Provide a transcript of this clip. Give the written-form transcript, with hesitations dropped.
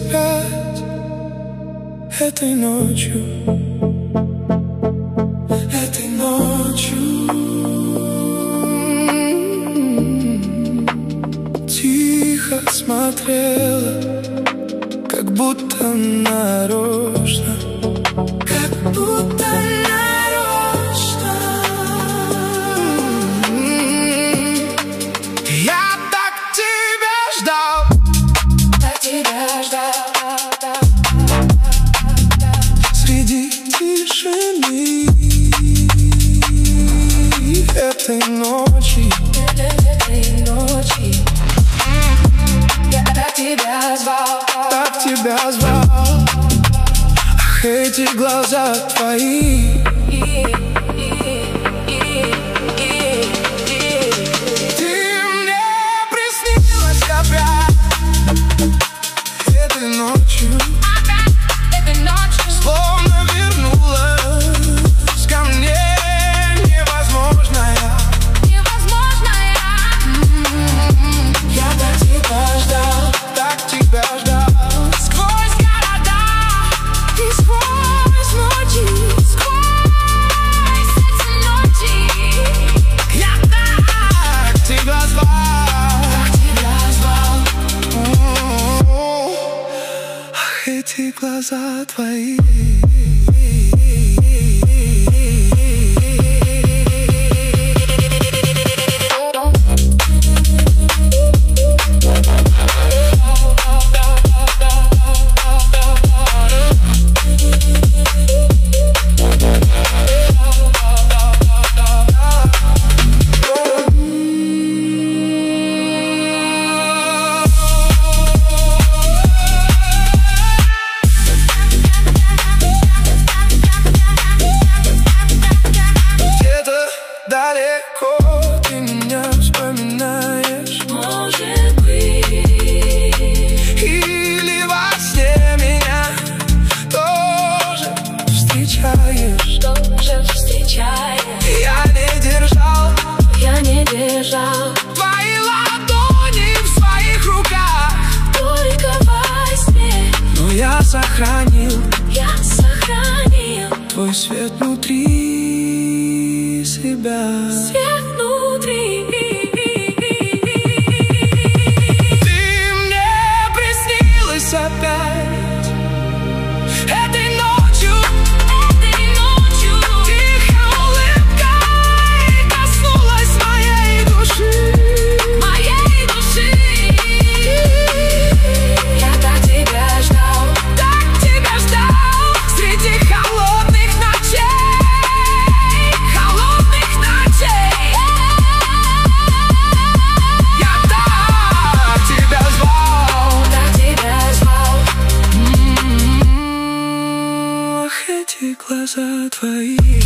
опять этой ночью, этой ночью. Тихо смотрела, как будто нарочно, как будто нарочно. Я так тебя ждал, так тебя ждал. Среди тишины этой ночи, этой ночи. Я так тебя звал, так тебя звал. Ах, эти глаза твои. Ты мне приснилась опять этой ночью, этой ночью. Словно вернулась ко мне невозможная, невозможная. Я так тебя ждал, так тебя ждал. Сквозь города и сквозь ночи, сквозь эти ночи. Я так тебя звал, так тебя звал. Ах, эти глаза твои. Далеко ты меня вспоминаешь, может быть, или во сне меня тоже встречаешь, тоже встречаешь. Я не держал твои ладони в своих руках, только во сне. Но я сохранил твой свет внутри себя. Свет внутри. Ты мне приснилась опять этой ночью, этой ночью. Тихая улыбка коснулась моей души, моей души. Я так тебя ждал, так тебя ждал. Среди холодных ночей, холодных ночей. Я так тебя звал, так тебя звал. Ах, эти глаза твои.